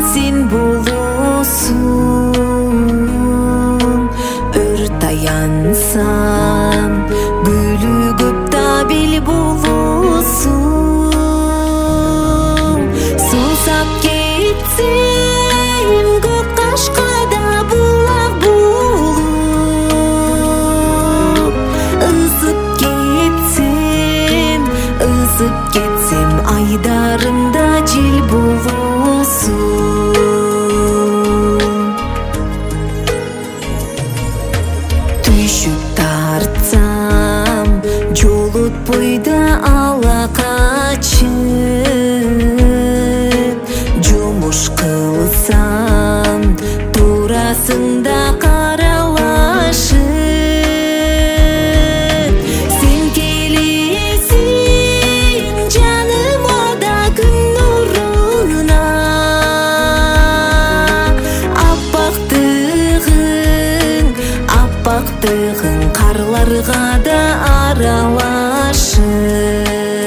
сен болосуң. Өр таянсам бүлүгүп табил болосуң. Сусап кетсем көк кашкада булак болуп, ысып кетсем айдарымда жел болосуң. Түйшүк тартсам жолутпой да ала качып, жумуш кылсам турасында каралашып. Сен келесиң жаныма да күн нуруна, аппактыгың карларга да аралашып.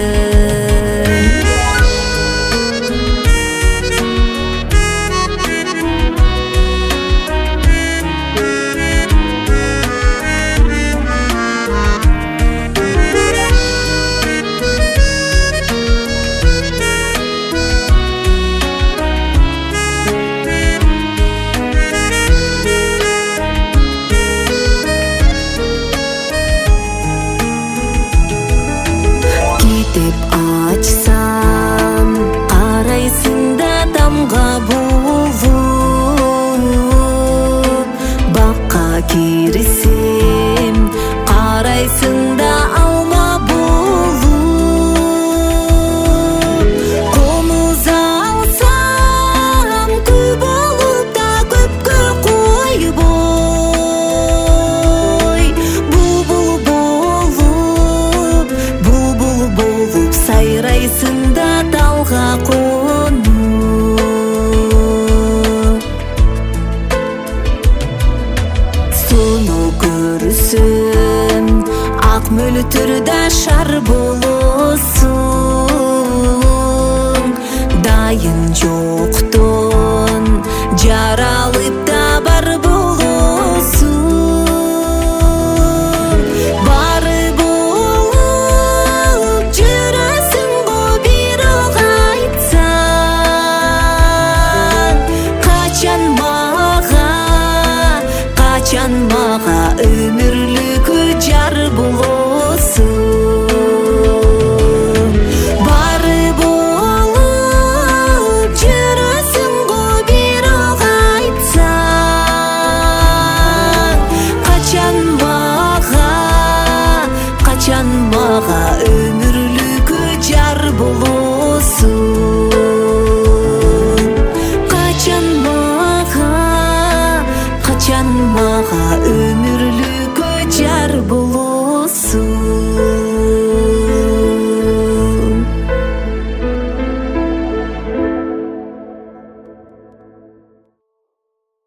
Китеп ачсам карайсың да тамга болуп, бакка кирсем карайсың да алма болуп. Комуз алсам күй болуп да көпкө койбой, булбул болуп сайрайсың да талга конуп. Суну көрсөм ак мөлтүрдө шар болуп,